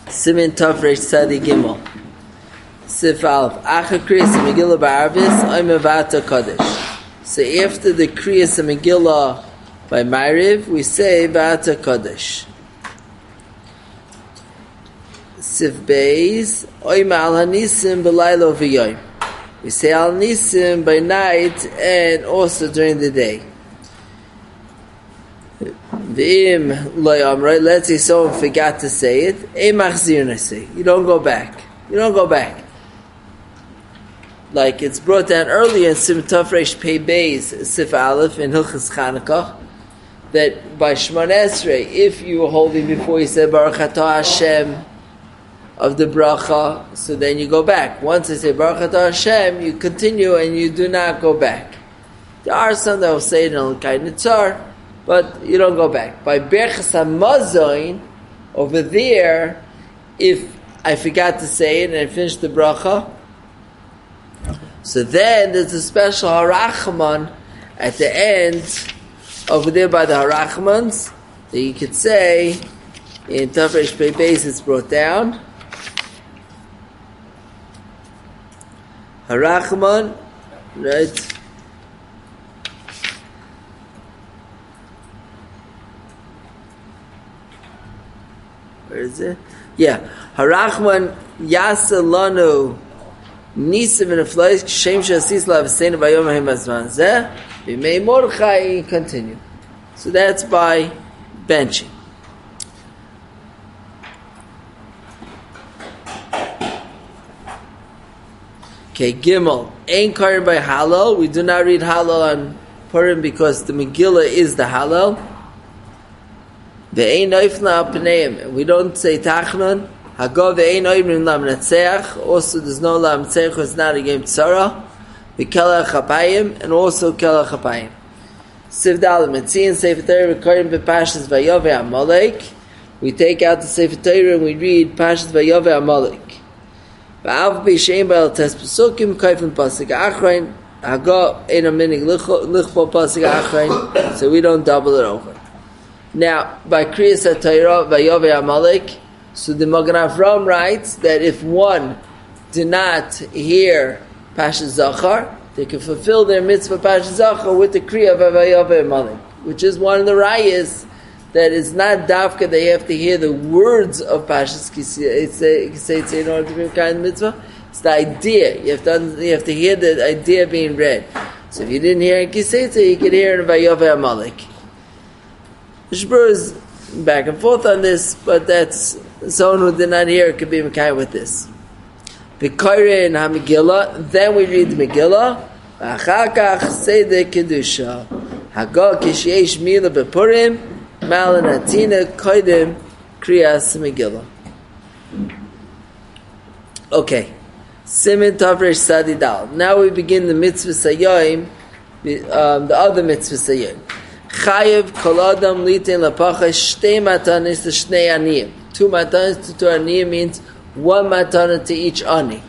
Simin Tov Reish Tzadi Gimel. Sif Aleph. Acha Kriyas Megillah Ba'arvis, Oime Vata Kodesh. So after the Kriyas Megillah by Ma'ariv, we say Vata Kodesh. Sif Beis, Oime Al Hanisim B'Laylo V'Yoyim. We say Al Nisim by night and also during the day. Right? Let's say someone forgot to say it. You don't go back. You don't go back. Like it's brought down earlier in Sim Tov Reish Pei Beis Sif Aleph in Hilchos Chanukah that by Shemon Esrei, if you were holding before you said Baruch Atah Hashem of the bracha, so then you go back. Once I say Baruch Atah Hashem, you continue and you do not go back. There are some that will say it in L'Kai Nitzar, but you don't go back. By Berchas HaMazoin, over there, if I forgot to say it and I finished the bracha, so then there's a special Harachman at the end, over there by the Harachmans, that you could say, in Tov Reish Pei Beis it's brought down. Harachman, right? Where is it? Yeah. Harachman Yasalanu Nisim in a flesh Shem Shasis La V'Seinu Vayom Ha'im Azman Zeh B'Mei Mordechai. Continue. So that's by benching. Okay, Gimel. Ein Karim by Halal. We do not read Halal on Purim because the Megillah is the Halal. Ve'ein oifna al pneim. We don't say Tachnon. Hagov ve'ein oimrim lam netzeach. Also, there's no lam netzeach. It's not a game tzara. Ve'kelach chapayim. And also kelach chapayim. Siv Dalet. Metziin Sefer Torah recording b'Pashas Vayove Amalek. We take out the Sefer Torah and we read Pashas Vayove Amalek. V'av b'shein ba'al tes pesukim kaifim pasuk achrein. Hagov ein aminig lichpo pasuk achrein. So we don't double it over. Now, by Kriyas HaTorah, Vayove Amalek, so the Magen Avraham writes that if one did not hear Pashas Zachar, they can fulfill their mitzvah Pashas Zachar with the Kriya of Vayove Amalek, which is one of the rayas that is not dafka. They have to hear the words of Pashas Kisei in order to be kind of mitzvah. It's the idea. You have to hear the idea being read. So if you didn't hear in Kisei, you could hear it in Vayove Amalek. The Shbur is back and forth on this, but that's someone who did not hear could be Mekai with this. B'Koire in HaMegillah, then we read the Megillah. Achakach Seder Kedusha. Hagah Kishyesh Mila B'Purim Malanatina Koidim Kriyas Megillah. Okay. Simin Tov Reish Tzadi Dal. Now we begin the mitzvah Sayyim, the other mitzvah Sayyim. Chayev kol adam litin lapachas shtei matanis to shnei aniyim. Two matanis to two aniyim means one matana to each ani.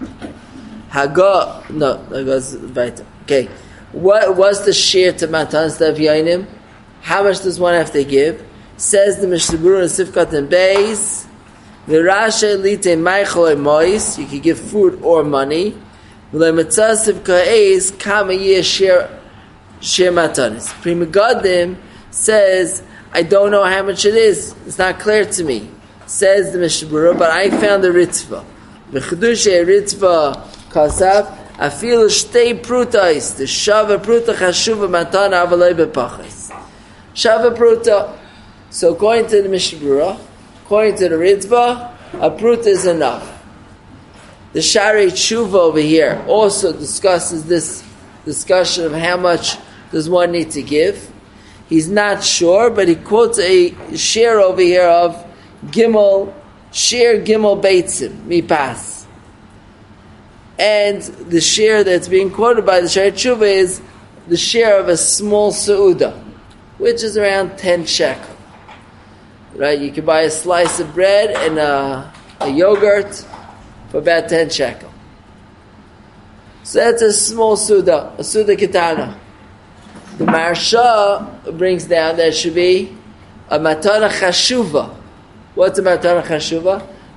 That goes weiter. Okay. What was the share to matanis to avyanim? How much does one have to give? Says the Mishnah Berurah in Sifkat and Beis, v'rashe litin meichol mois. You can give food or money. V'lemetzasiv ka'ez kama yeh share matanis. Pri Megadim says, I don't know how much it is. It's not clear to me. Says the Mishnah Berurah, but I found a ritzvah. V'chedushe ritzvah kasaf afil shtei prutais. The shava pruta chashuva matana avalei bepachis. Shava pruta. So according to the Mishnah Berurah, according to the ritzvah, a pruta is enough. The Sharei Tshuva over here also discusses this discussion of how much does one need to give. He's not sure, but he quotes a share over here of Gimel, share Gimel Beitzim, Mipas. And the share that's being quoted by the Sharei Tshuva is the share of a small Seudah, which is around 10 shekel. Right? You can buy a slice of bread and a yogurt for about 10 shekel. So that's a small Suda, a Suda Kitana. The Maharsha brings down that it should be a Matana Chashuva. What's a Matana Chashuva?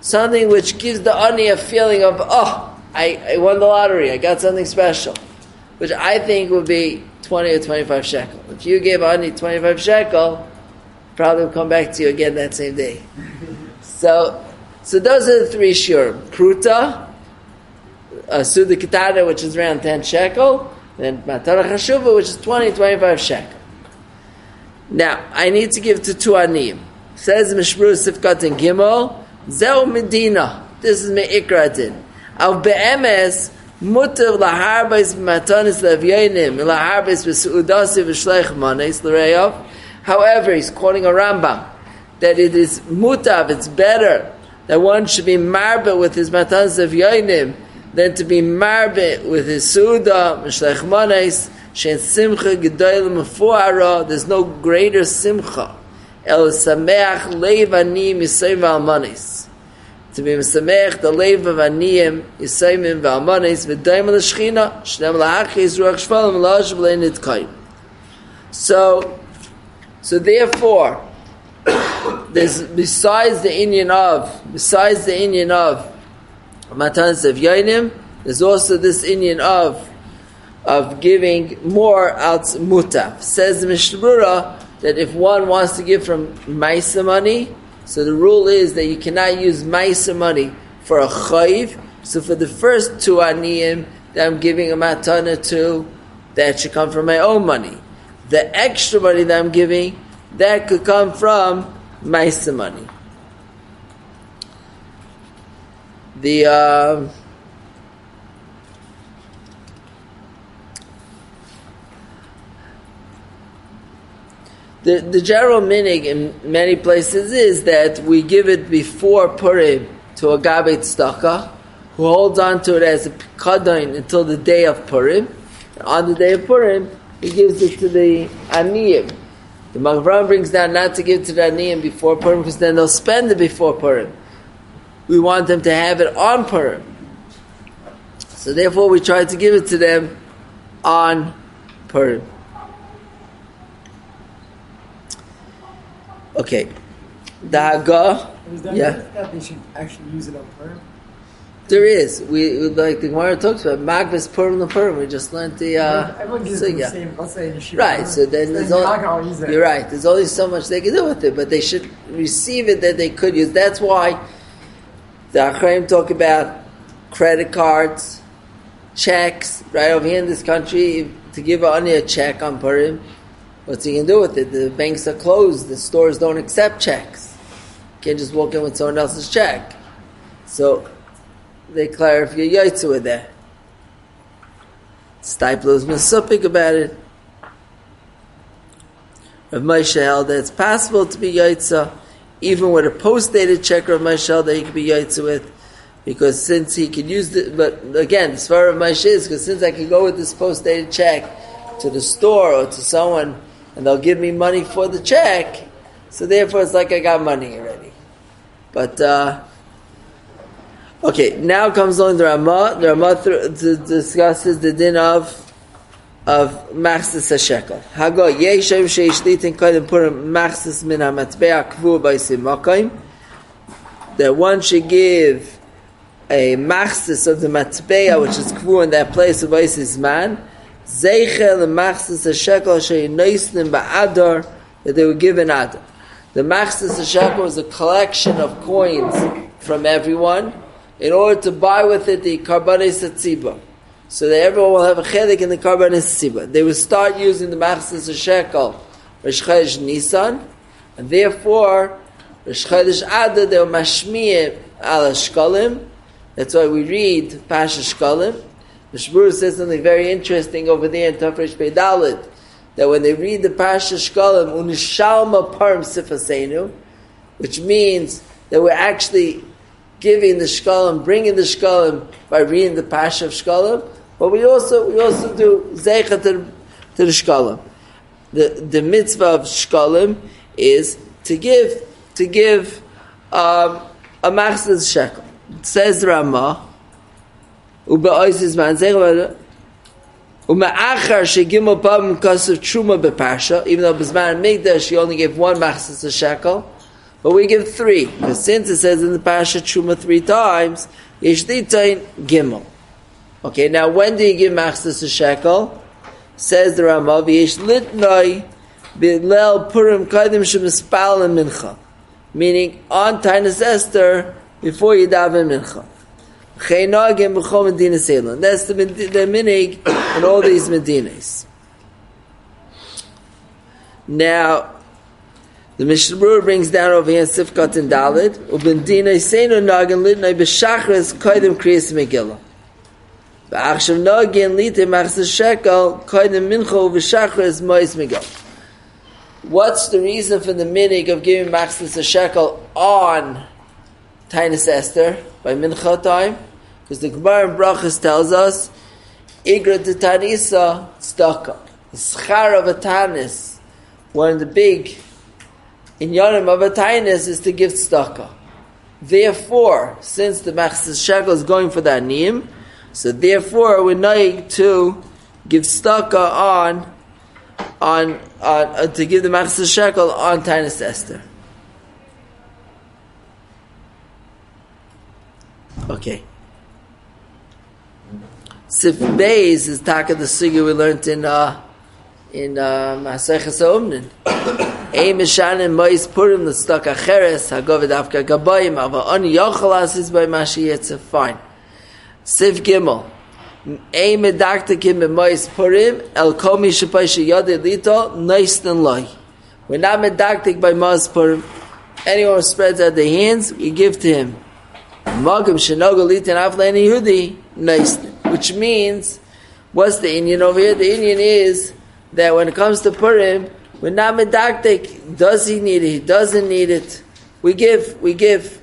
something which gives the ani a feeling of, I won the lottery, I got something special, which I think would be 20 or 25 shekel. If you gave ani 25 shekel, probably will come back to you again that same day. So those are the three shiur. Pruta, Suda Ketana, which is around 10 shekel, and Matana Chashuva, which is 20, 25 shekel. Now, I need to give to two aniyim. Says Mishmur Sifkat and Gimel, Zeu Medina. This is Me'ikra Din. Al Be'emes, Mutav Laharbais Matanis Levyenim, Laharbais V'Su'udasi V'Shleich Manes L'Reyav. However, he's quoting a Rambam, that it is mutav, it's better that one should be marbe with his matanis Levyenim than to be marbe with his Su'udah, V'Shleich Manes, Shein Simcha Gedoyel Mefuara. There's no greater Simcha. El Sameach Leiv Ani Misayim V'Almanis. To be Sameach the Leiv of Aniyim Yisayim V'Almanis V'Daim L'Shchina Shnem L'Achis Ruach Shvalim L'Ash V'Lein Nitkaim. So therefore, there's besides the inyan of Matanis Levyenim, there's also this inyan of giving more out mutav. Says the Mishnah Berurah that if one wants to give from Maisa money, so the rule is that you cannot use Maisa money for a chayiv. So for the first two aniyim that I'm giving a matana to, that should come from my own money. The extra money that I'm giving, that could come from Maisa money. The general minig in many places is that we give it before Purim to a Gabei Tzedakah, who holds on to it as a Pikadon until the day of Purim. And on the day of Purim, he gives it to the Aniyim. The Magen brings down not to give to the Aniyim before Purim, because then they'll spend it before Purim. We want them to have it on Purim. So therefore we try to give it to them on Purim. Okay. The Haggah. That they should actually use it on Purim? There is. We like the Gemara talks about Magvis Purim the Purim. We just learned the everyone gives it the same, let's say Yeshiva. Right, so then there's you're right. There's only so much they can do with it, but they should receive it that they could use. That's why the Achraim talk about credit cards, checks, right over here in this country, to give only a check on Purim. What's he can do with it? The banks are closed. The stores don't accept checks. You can't just walk in with someone else's check. So they clarify your yaitza with that. Stipler was misupik about it. Rav Moshe held that it's possible to be yaitza, even with a post-dated check. Rav Moshe held that he could be yaitza with, because since he could use it, but again, as far as Rav Moshe is, because since I could go with this post-dated check to the store or to someone, and they'll give me money for the check, so therefore it's like I got money already. But okay, now comes along the Ramah. The Ramah discusses the din of machzis hashekel. Hago yeshem sheishlitin kodim purim machzis min hamatbea kvu b'ysim makayim. That one should give a machzis of the matbea, which is kvu in that place of b'ysim man. Zeichel machzis hashekel sheinoisnim ba'adar, that they were given adar. The machzis hashekel is a collection of coins from everyone, in order to buy with it the karbanis hatziba, so that everyone will have a chelik in the karbanis hatziba. They will start using the machzis hashekel Rosh Chodesh Nisan, and therefore Rosh Chodesh Adar they will mashmiyah al shkalim. That's why we read Pasha Shkalim. The Shmur says something very interesting over there in Tafresh Pei Daled, that when they read the Pasha Shkalim, unishalma parim sifasenu, which means that we're actually giving the shkalim, bringing the shkalim by reading the Pasha of shkalim, but we also do zeicha to the shkalim. The mitzvah of shkalim is to give a machzis shekel. It says the Ramah, ube'oisis man zeicha ume'achar shegimel pam kasav truma bepasha, even though b'zman migdash she only gave one machzis shekel. But we give 3, because since it says in the Parashat Truma 3 times, Yesh Litain Gimel. Okay, now when do you give Machzis a shekel? Says the Ramav, Yesh Litnoi B'Leil Purim Kaidim Shemispal and Mincha. Meaning, on Tainas Esther, before you daven Mincha. Chaynagim B'chol Medina Seilon. That's the minig in all these Medinas. Now, the Mishnah Berurah brings down over here in Sifkat and Dalid, Ubendina Seinu Nagin Litnoi B'Shachris Kaidim Kriyas Megillah. B'Achshav Nagin Litim Machzis Shekel Kaidim Mincha V'Shachris Mois Megillah. What's the reason for the minig of giving Machzis a shekel on Tainas Esther by Mincha time? Because the Gemara in Brachas tells us, Igra Tanisa Tzedakah. The schar of a tanis, one of the big inyanim of a tanis is to give tzedakah. Therefore, since the Machzis shekel is going for the aniyim, so therefore we're naig to give tzedakah on to give the Machzis shekel on Tainas Esther. Okay. Sif Beis is taka the sugi we learned in Masechus Omnin. Ein mishanim mois purim l'tzedakah cheres hagov davka gabayim ava ani yochel asis by mashi yetzer. Fine. Sif Gimel. Ein medaktakim b'mois purim el komi shepay sheyadei lito noisten loy. We're not medaktik by mois purim. Anyone who spreads out their hands, we give to him. Magam shenogo litin aflein Yehudi noisten. Which means, what's the Indian over here? The Indian is that when it comes to Purim, we're not medaktik. Does he need it? He doesn't need it. We give.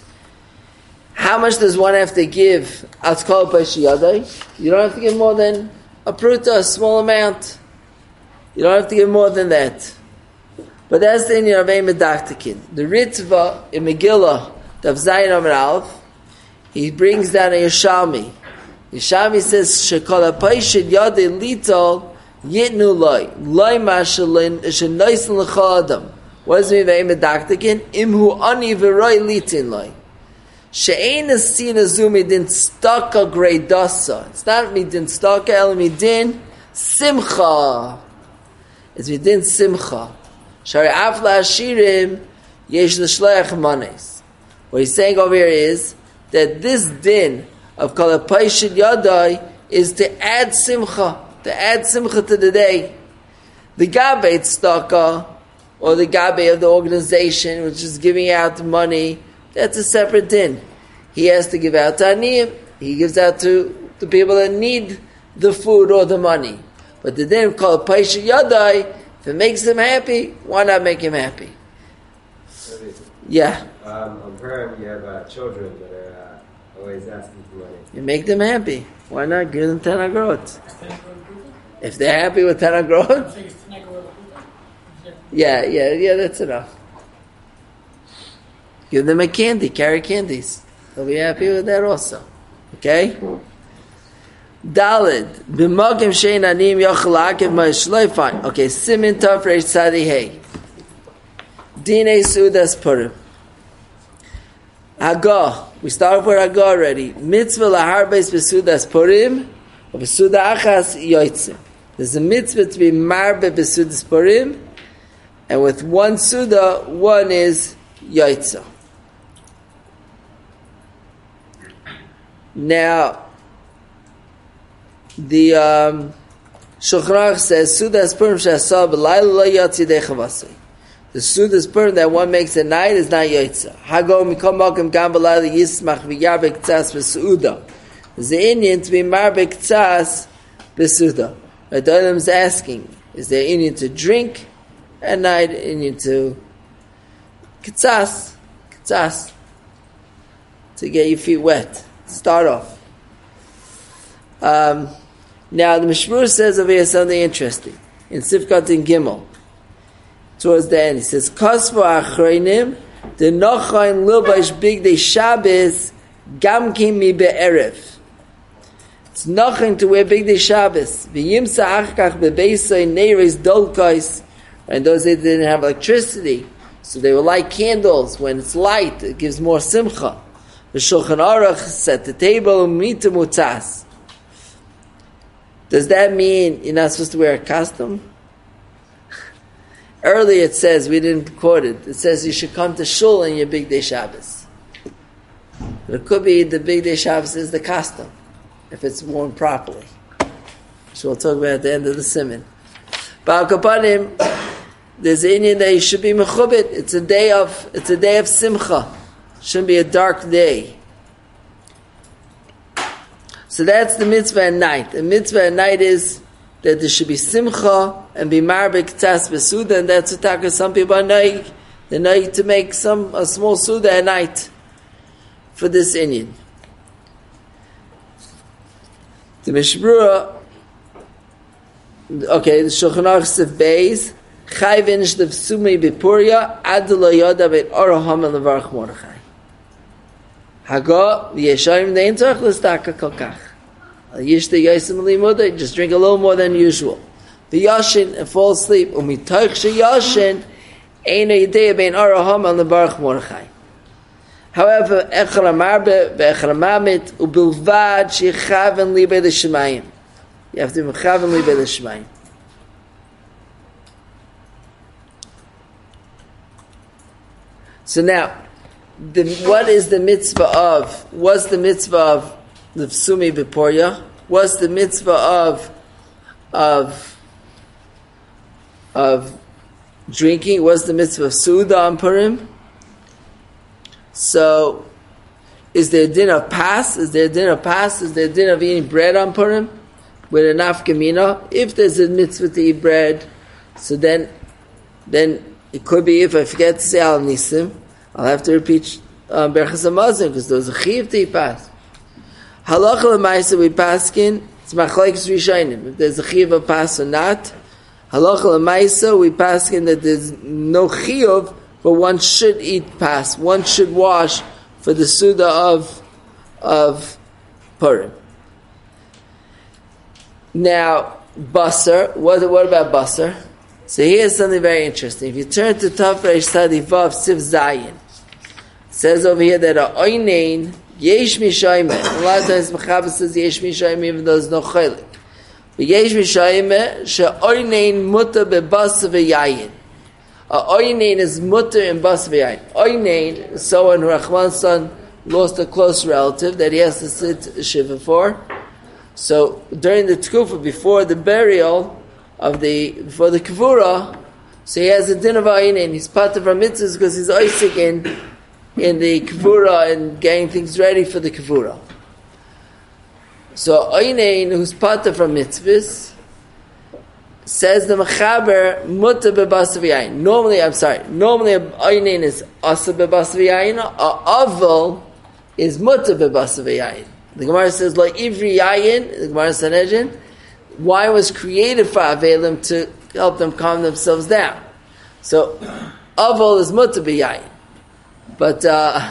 How much does one have to give? Atzkol Peshiyadai. You don't have to give more than a pruta, a small amount. You don't have to give more than that. But that's the Indian of a medaktikin. The Ritva in Megillah, Dav Zayin Amar Aleph, he brings down a Yerushalmi. Yishami says, Shekol HaPaishid Yadei Litol Yitnu Loi Mashalin Shenoisen L'chol Adam. What does it mean by medaktikin? Imhu Ani V'roi Litin Loi. She'ein Asin Azumi Din Staka Greidasa. It's not Midin Staka, El Midin Simcha. It's Midin Simcha. Shari Afla Ashirim Yesh L'shleach Manes. What he's saying over here is that this din of Kol HaPaishid Yadai is to add simcha to the day. The Gabe Tzedakah, or the Gabe of the organization, which is giving out money, that's a separate din. He has to give out to Aniyim. He gives out to the people that need the food or the money. But the din of Kol HaPaishid Yadai, if it makes him happy, why not make him happy? Yeah. On Purim, you have children that are always asking for money. You make them happy. Why not give them 10 agrot? If they're happy with 10 agrot, yeah, that's enough. Give them a candy, carry candies. They'll be happy with that also. Okay? Dalid, b'mogim shein anim yochel akev ma'ishloi. Fine. Okay, simin tov reish tzadi hey. Dinei sudas purim. Hagah. We start with Hagah already. Mitzvah laharbeis b'sudas purim, or b'suda achas yoytzim. There's a mitzvah to be marbe b'sudas purim, and with one suda, one is yoytzah. Now, the Shulchan Aruch says, sudas purim she'asah b'layla lo yotzi dei chavasei. The sudas purim that one makes at night is not yotzah. Hago mikom makom gam b'layla yismach v'yarbek tzas b'suda. There's the Indian to be marbek tzas b'suda. Right, the Adam is asking, is there Indian to drink at night, Indian to k'tzas, to get your feet wet. Start off. Now the Mishmur says over here something interesting. In Sifkat in Gimel, towards the end, he says, Kosvo achroinim, the nochain lilbash bigdei Shabbos, gamkim mi be'erev. It's nothing to wear bigdei Shabbos. V'yimsa achkach bebeisoi neiris dolkais. And those days they didn't have electricity. So they will light candles. When it's light, it gives more simcha. The Shulchan Aruch set the table, mita mutzas. Does that mean you're not supposed to wear a costume? Earlier it says, we didn't quote it, it says you should come to shul in your big day Shabbos. But it could be the big day Shabbos is the costume, if it's worn properly. So we'll talk about it at the end of the siman. But Al-Kapanim, there's an Indian that you should be mechubit. It's a day of simcha. It shouldn't be a dark day. So that's the mitzvah at night. The mitzvah at night is that there should be simcha and be marbek tzas besuda, and that's what some people are noig. They're noig to make a small suda at night for this Indian. The Mishbrura, okay, the Shulchan Aruch Sif Beis, Chai v'inish levsumei b'puria ad lo yoda bet oraham and levarach Mordechai. Haga v'yeshayim dein tzarich l'staka kol kach. Yishte yosem limuda, just drink a little more than usual. V'yashin and fall asleep. Umitoich sheyashin eino yedei ben oraham and levarach Mordechai. However, echel amarbe ve'echel amamit ubilvad shechaven libei l'shemayim. You have to be mechaven libei l'shemayim. So now, what is the mitzvah of? What's the mitzvah of the Vsumi B'Porya? What's the mitzvah of drinking? What's the mitzvah of Suda on Purim? So, is there a din of pas? Is there a din of pas? Is there a din of eating bread on Purim? With a nafkamina? If there's a mitzvah to eat bread, so then it could be, if I forget to say Al Nisim, I'll have to repeat Berachas HaMazon, because there's a chiv to eat pas. Halacha l'maisa we paskin, it's machlokes rishonim. If there's a chiv of pas or not, halacha l'maisa we paskin that there's no chiv, but one should eat pas. One should wash for the suda of Purim. Now, basar, what about basar? So here's something very interesting. If you turn to Tav Reish Tzadi Vav Siv Zayin, it says over here that a oinein yesh mishayme. A lot of times Mechaber says yesh mishayme even though there's no chaylik. But yesh mishayme she oinein mutter bebasa v'yayin. A oinein is mutter in basa v'yayin. Oinein is someone who Rahman's son lost a close relative that he has to sit shiva for. So during the tkufa before the burial before the kavura, so he has a din of ayin, he's part of our mitzvahs because he's oisik in the kavura and getting things ready for the kavura. So ayin, who's part of our mitzvahs, says the mechaber mutter bebasa v'yayin. Normally ayin is asa bebasa v'yayin, aval is mutter bebasa v'yayin. The Gemara says like ivri yayin, the Gemara Sanhedrin, wine was created for Avelim to help them calm themselves down. So, Aval is mutter b'yayin. But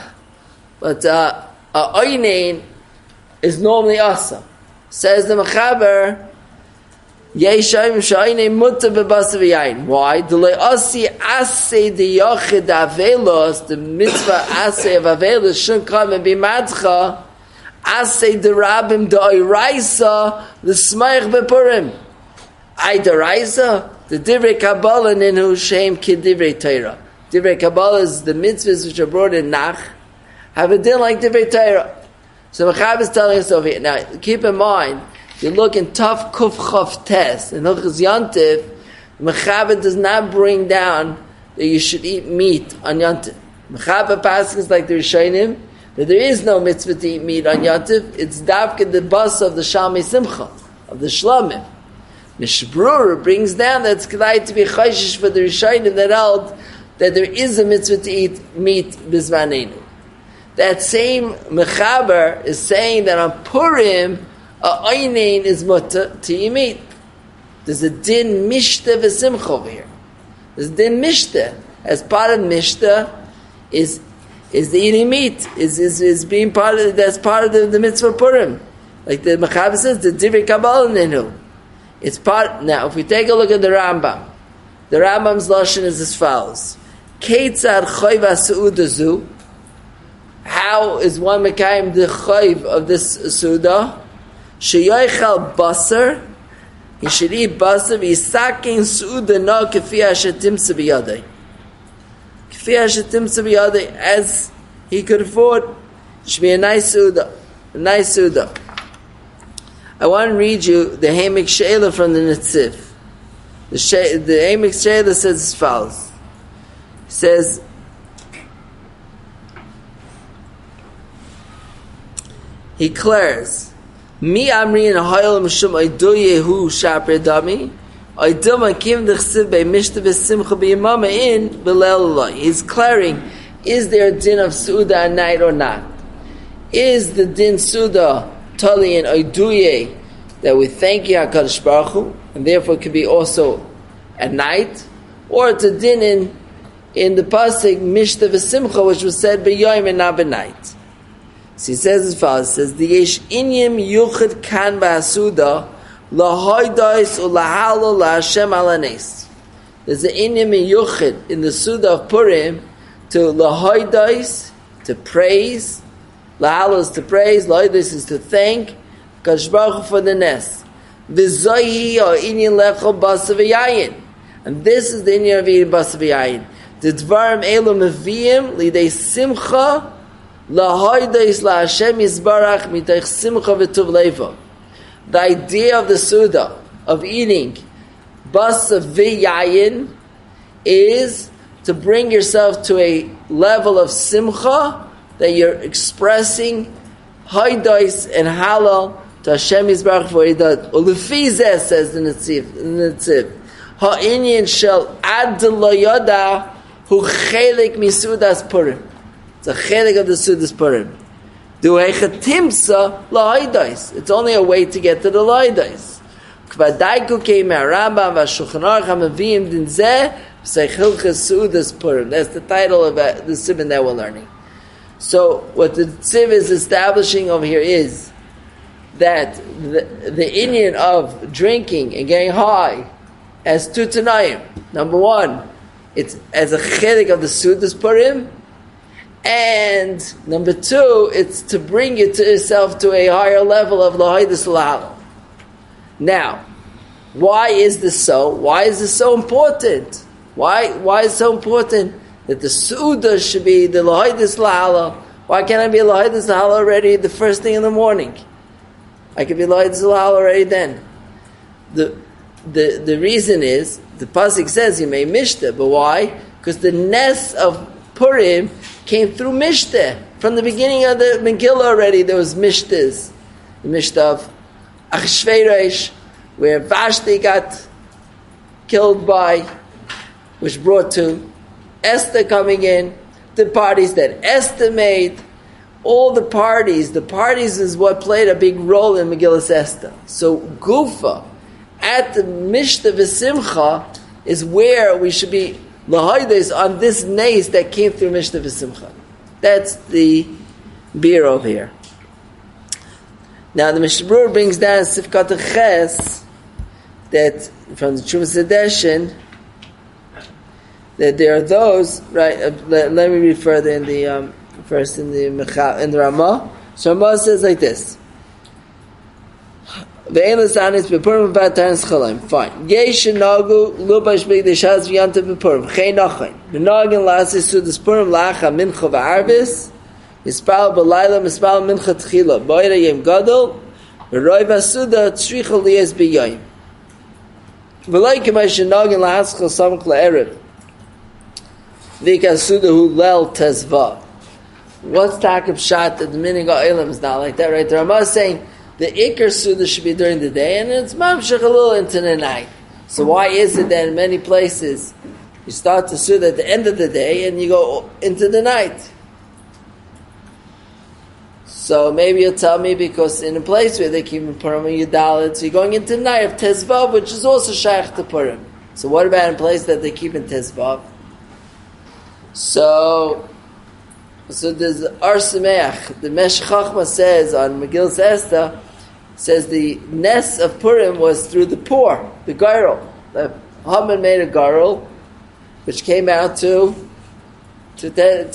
Oynein is normally Asa. Says the Mechaber, Yeshayim sha'aynein mutter b'basa v'yayin. Why? D'lei asi asay d'yachid Avelos, the mitzvah asay of Avelos shouldn't come and be madcha, Asay derabim da'iraisa l'smayich bepurim. Ay da'iraisa, the divrei Kabbalah ninu shem ki divrei Torah. Divrei Kabbalah is the mitzvahs which are brought in Nach, have a din like divrei Torah. So Mechaber is telling us over here. Now, keep in mind, you look in Taf Kuf Chav Tes, in Hilchos Yantiv, Mechaber does not bring down that you should eat meat on Yantiv. Mechaber passes like the Rishonim, that there is no mitzvah to eat meat on Yantiv, it's davka the bus of the Shalmei Simcha, of the Shlamim. Mishbrura brings down that it's kedai to be chayshish for the Rishonim that held that there is a mitzvah to eat meat bizmanenu. That same Mechaber is saying that on Purim, a oynein is mutter to eat meat. There's a din mishta v'simcha over here. There's a din mishta. As part of mishta is the eating meat, is being part of, that's part of the mitzvah Purim. Like the Mechaber says, the divrei Kabbalah nenu. It's part, now if we take a look at the Rambam's Lashon is as follows. Keitzad chayv ha'seudazu. How is one mekayim the chayv of this suda? Sheyoichal basar. He should eat basar. V'yisakin suda no kefi hashetimsa b'yadei. Kefi hashetimsa b'yadei, as he could afford. It should be a nice suda. A nice suda. I want to read you the Ha'amek She'ela from the Netziv. The Ha'amek She'ela says as follows. He says, he declares, Mi amrin ha'ayel mishum aidu yehu shaper dami, aidu makim d'chsiv bei mishta v'simcha b'yimama in b'leil Allah. He's declaring, is there a din of Suda at night or not? Is the din Suda Tali and Aiduye that we thank you HaKadosh Baruch Hu, and therefore it could be also at night, or it's a din in the pasuk Mishta v'Simcha, which was said b'yoyim and not b'night. So he says as follows: says the Yesh Inyim Yuchad Kan Ba'asuda LaHoydais ULaHalo LaHashem Alanes. There's an Inyim Yuchad in the Suda of Purim to LaHoydais, to praise. Lahalo is to praise, Lahodos is to thank Kadosh Baruch Hu for the Nes. V'zohi or inyan lechol basa v'yayin. And this is the inyan of eating basa v'yayin. The dvarim elu meviim lidei simcha lahodos laHashem yisbarach mitoich simcha v'tuv leivo. The idea of the Suda, of eating basa v'yayin, is to bring yourself to a level of simcha that you're expressing Haidos and Halal to Hashem Yisbarach for what He does. Ulefizeh, says the Netziv, Ha'inyan shel ad lo yoda hu chelik misudas Purim. It's a chelik of the Sudas Purim. Du hechatimsa la'haidos. It's only a way to get to the la'haidos. Kvadaiku kei me'arambam v'ashulchan aruch ha'mavim din zeh v'seichilches Sudas Purim. That's the title of the siman that we're learning. So what the Tziv is establishing over here is that the inyan of drinking and getting high has two Tanayim. Number one, it's as a chelik of the Sudas Purim, and number two, it's to bring you to yourself to a higher level of Lahaydus Lahal. Now, why is this so? Why is this so important? Why is it so important that the Suda should be the Lahaydus Lahala? Why can't I be Lahaydus Lahala already the first thing in the morning? I could be Lahaydus Lahala already then. The reason is, the pasuk says you may mishta, but why? Because the Nes of Purim came through mishta. From the beginning of the Megillah already there was mishtas. The mishta of Achashverosh, where Vashti got killed by, which brought to Esther coming in, the parties that Esther made, all the parties is what played a big role in Megillas Esther. So Gufa, at the Mishta V'Simcha, is where we should be Lahodos on this nace that came through Mishta V'Simcha. That's the beer over here. Now the Mishnah Berurah brings down Sifkat Ches, that from the Trumas Hadeshin, that there are those, right? Let me read further in the first in the Ramah. So Ramah says like this: Ve'elas anis bepurim v'atanis chalaim. Fine. Yesh nagu lubash b'gdeshas v'yantav bepurim. Chei nachin. V'nagin la'aseh sudas purim la'acha mincha v'arvis. Mispal b'layla mispal mincha tchila. B'oira yem gadol. V'roi v'asuda tzricha liyaz b'yoyim. V'loi k'may shenagin la'aschal samach la'erev. V'ikasudahu lel tezva. What's takib shot that the meaning of Elam is not like that, right? The Ramah is saying the Iker Suda should be during the day and it's mamshach a little into the night. So why is it that in many places you start the Suda at the end of the day and you go into the night? So maybe you'll tell me because in a place where they keep Purim and Yudalit, so you're going into the night of Tezvav, which is also shaykh to Purim. So what about in a place that they keep in Tezvav? So there's Ar Sameach. The Meshech Chochmah says on Megillas Esther, says the Nes of Purim was through the poor, the Garel. The Haman made a Garel, which came out to to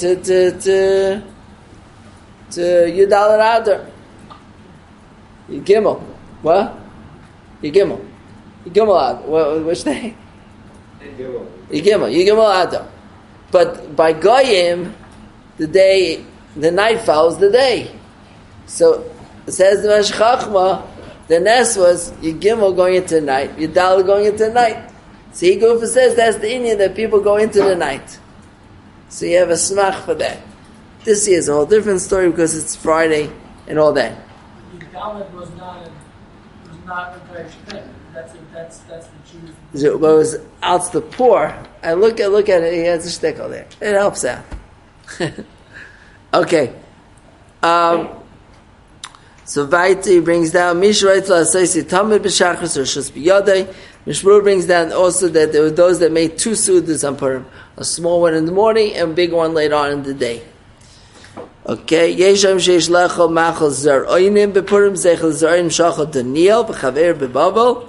Yudal Adar. Gimel. What? Gimel. Gimel Adar. Which day? Yigimel Adar. But by Goyim, the night follows the day. So it says the Meshech Chachma, the Nes was Yigimel going into the night, Yudal going into the night. So Higufa says that's the Indian that people go into the night. So you have a smach for that. This year is a whole different story because it's Friday and all that. Yudal was not a very shemeh. That's the Jews. So, but it was out the poor. I look at it. He has a shtickle there. It helps out. Okay. So Vaiti brings down Mishraitla Asaisi Tamid B'Shachris or Shus B'Yadei. Mishmur brings down also that there were those that made two sudas on Purim, a small one in the morning and a big one later on in the day. Okay, Yesham Sheish Lecho Machal Zer Oinim B'Purim Zechel Zerim Shachal Daniel B'Chaver B'Bavel.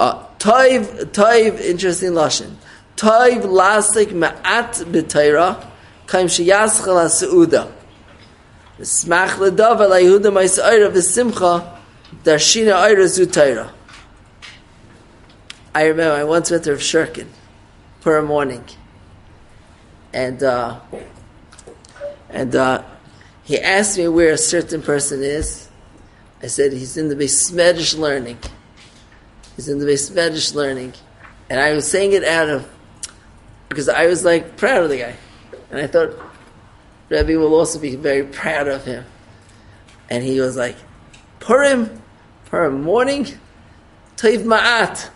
Toiv, interesting lashon. Toiv lasik ma'at b'Torah kaim sheyaschal ha'seuda. Smach ledav al Yehuda ma'isayra v'simcha darshina ayra zu Torah. I remember I once went to Rav Shurkin for a morning, and he asked me where a certain person is. I said he's in the Beis Medrash learning. He's in the Beis Medrash learning, and I was saying it out of because I was like proud of the guy, and I thought Rebbe will also be very proud of him. And he was like, Purim morning, Toiv Ma'at.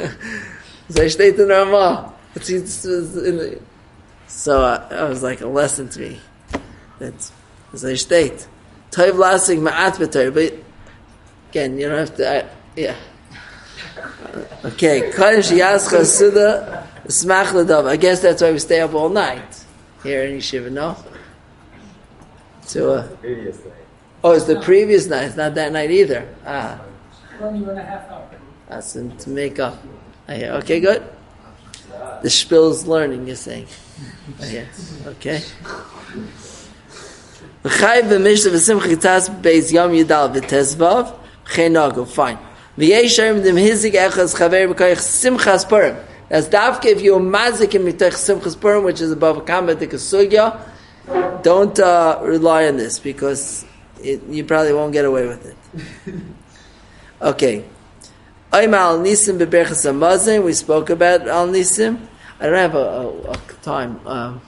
So I was like a lesson to me. That's Zayshtate. Toiv Lasik Ma'at B'Torah. But again, you don't have to. Yeah. Okay. I guess that's why we stay up all night here in Yeshiva. No. So. Previous night. Oh, it's the previous night. It's not that night either. Only 1.5 hours. That's to make up. Okay, good. The Shpil's learning, you're saying. Yes. Okay. Fine. That's dafke if you're mazik in mitach simchas purim, which is above a kamadik sugya. Don't rely on this because you probably won't get away with it. Okay. I'm al nisim beberchas hamazon. We spoke about al nisim. I don't have a time.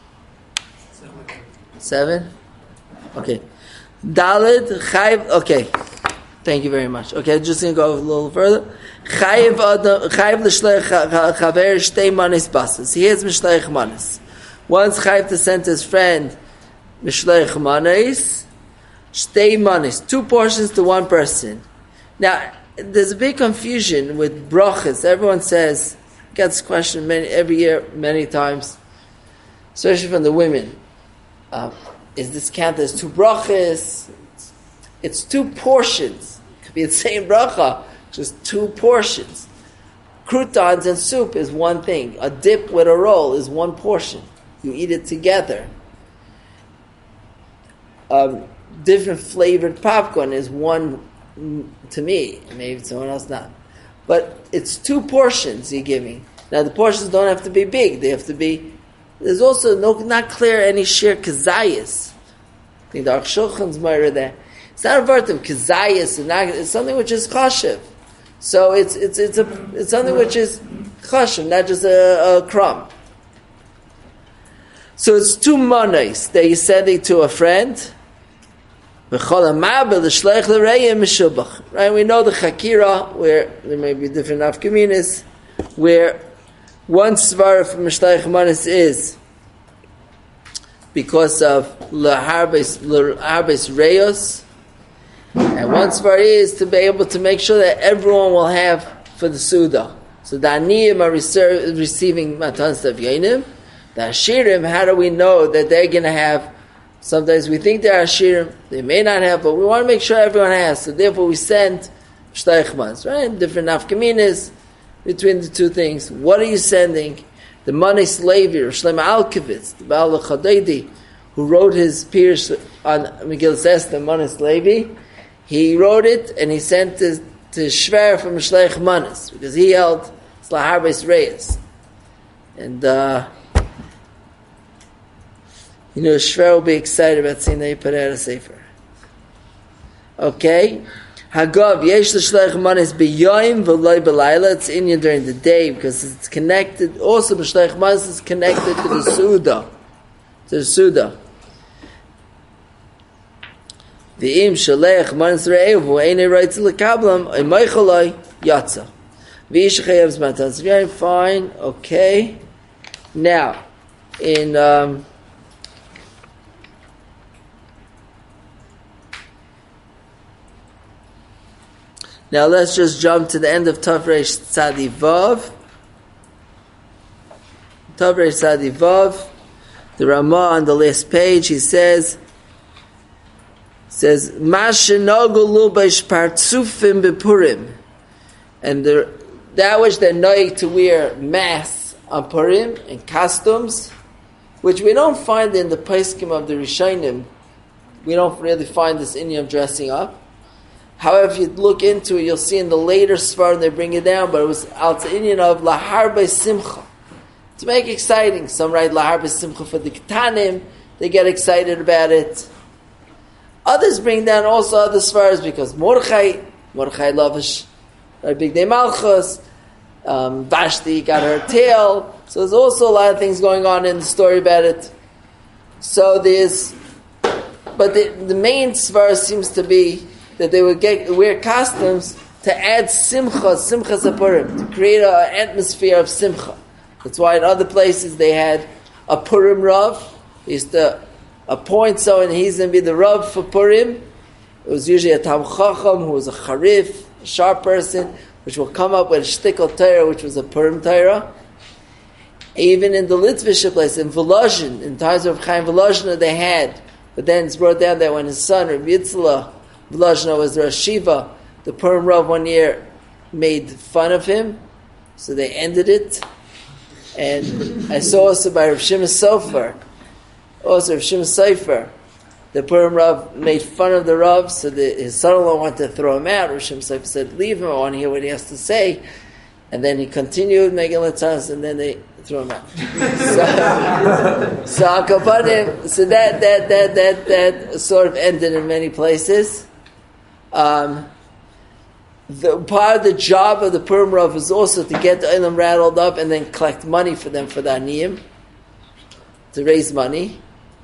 7. Okay. Daled chayv. Okay. Thank you very much. Okay, just gonna go a little further. Chayv l'shleich chaver shtei manis basas. He has mishleich manis. Once chayv to send his friend mishleich manis, shtei manis, 2 portions to 1 person. Now, there's a big confusion with brachas. Everyone says, gets this question every year, many times, especially from the women. Is this counted as 2 brachas? It's 2 portions. It could be the same bracha, just 2 portions. Croutons and soup is one thing. A dip with a roll is 1 portion. You eat it together. Different flavored popcorn is 1 to me. Maybe someone else not. But it's 2 portions you're giving. Now the portions don't have to be big. They have to be. There's also not clear any sheer kazayas. I think the Aruch Shulchan's murder there. It's not a word of kazayas. It's something which is chashiv. So it's something which is chashiv, not just a crumb. So it's 2 manos that you're sending to a friend. Right? We know the chakira where there may be different nafkaminas, where one svara from Mishlech Manis is because of L'Harbes Reyos, and one svara is to be able to make sure that everyone will have for the Suda. So the Aniyim are receiving Matan Stav Yainim. The Ashirim, how do we know that they're going to have? Sometimes we think they're Ashirim, they may not have, but we want to make sure everyone has. So therefore we send Mishlech Manis, right? Different nafkaminas between the 2 things. What are you sending? The Manis Levi, Shlomo Alkevitz, the Baal Chadedi, who wrote his Pirush on Megillas Esther, Manis Levi, he wrote it and he sent it to Shver from Shleich Manis, because he held Slaharbes Reyes. And, Shver will be excited about seeing that he put out a sefer. Okay? Hagav, yesh l'shleich manis b'yoyim v'loy b'layla. It's Indian during the day because it's connected. Also, b'shleich manis is connected to the Suda. V'im shalech manis re'ev v'einei right to l'kablam oimaychaloi yatsa. V'ish chayev's matan. Very fine. Okay. Now, in now let's just jump to the end of Tav Reish Tzadi Vav. Tav Reish Tzadi Vav. The Ramah on the last page, he says, Mashenogul lubash partzufim bepurim. And that which they're knowing to wear masks on Purim and costumes, which we don't find in the Paiskim of the Rishonim. We don't really find this Indian dressing up. However, if you look into it, you'll see in the later Sfarim they bring it down, but it was out the Indian of Lahar Simcha. To make it exciting. Some write Lahar Simcha for the Ketanim, they get excited about it. Others bring down also other Sfarim because Mordechai Lavish, Big Day Malchus, Vashti got her tail. So there's also a lot of things going on in the story about it. So but the main Svar seems to be that they would wear costumes to add simcha Purim, to create an atmosphere of simcha. That's why in other places they had a Purim Rav. They used to appoint someone, he's going to be the Rav for Purim. It was usually a Tam Chacham who was a Charif, a sharp person, which will come up with a Shtikal Torah, which was a Purim Torah. Even in the Litvish place, in Volozhin, in times of Chaim Volozhin, they had, but then it's brought down that when his son, Reb Yitzhak Volozhin was the Rosh Yeshiva, the Purim Rav one year made fun of him, so they ended it. And I saw also by Rav Shimon Sofer, the Purim Rav made fun of the Rav, so his son-in-law wanted to throw him out. Rav Shimon Sofer said, leave him, I want to hear what he has to say. And then he continued making Latas, and then they threw him out. So that sort of ended in many places. The part of the job of the Purim Rav is also to get the Olam rattled up and then collect money for them for the Aniyim, to raise money.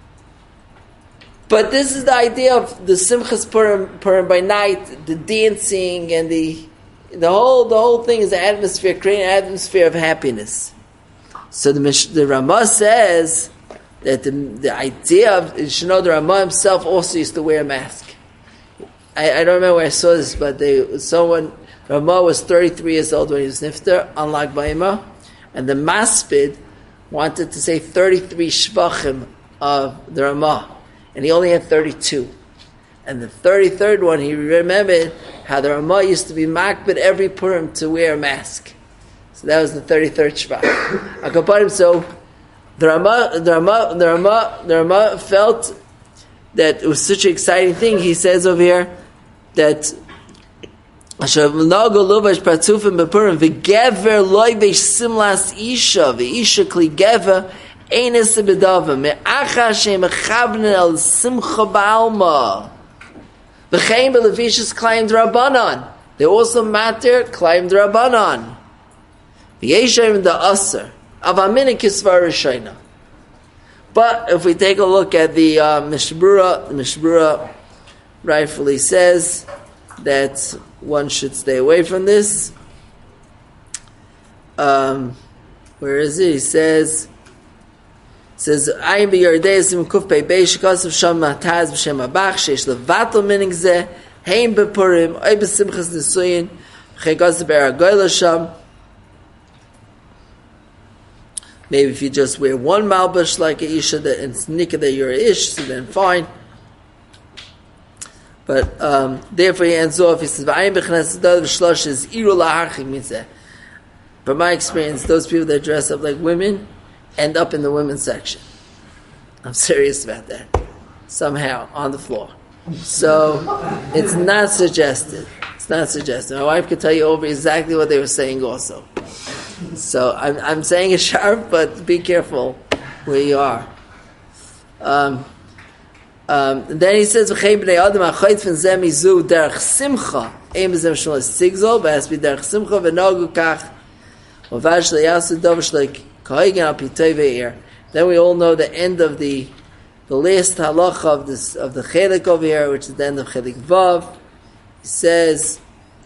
But this is the idea of the Simchas Purim by night, the dancing and the whole thing is the atmosphere, creating an atmosphere of happiness. So the Ramah says that the idea of, you should know, the Ramah himself also used to wear a mask. I don't remember where I saw this, but Ramah was 33 years old when he was nifter, unlike Baima, and the Maspid wanted to say 33 shvachim of the Ramah, and he only had 32. And the 33rd one, he remembered how the Ramah used to be makbid every Purim to wear a mask. So that was the 33rd shvach. So the Ramah felt that it was such an exciting thing. He says over here that they also matter claimed Rabbanon. But if we take a look at the Mishbura rightfully says that one should stay away from this. Where is it? He says, "Ayin b'yardeisim kufpei beish kasav sham mataz b'shem abach sheish levatel minig zeh heim bepurim oy b'simchas nesuyin chegaz b'eragoyla sham." Maybe if you just wear one malbush like a isha that and snika that you're a ish, so then fine. But therefore he ends off. He says, "V'ayim b'chnas dad v'shlosh is iru laharchik," means that from my experience, those people that dress up like women end up in the women's section. I'm serious about that. Somehow, on the floor. So, it's not suggested. It's not suggested. My wife could tell you over exactly what they were saying also. So, I'm saying it sharp, but be careful where you are. Then he says, "V'chei b'nei adam ha'chayt v'nzeh mizu derech simcha ein b'zeh mishmol sigzol, but it has to be derech simcha v'nogu kach u'vash le'yasu dovish like kahigen al pitay ve'ir." Then we all know the end of the last halacha of the chelik over here, which is the end of chelik vav. He says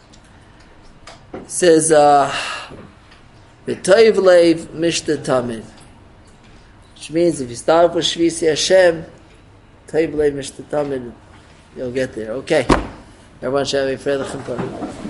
v'toiv leiv mishta tamid, which means if you start with Shvisi Hashem, toiv leiv mishta tamid, you'll get there. Okay, everyone should have a Freilich and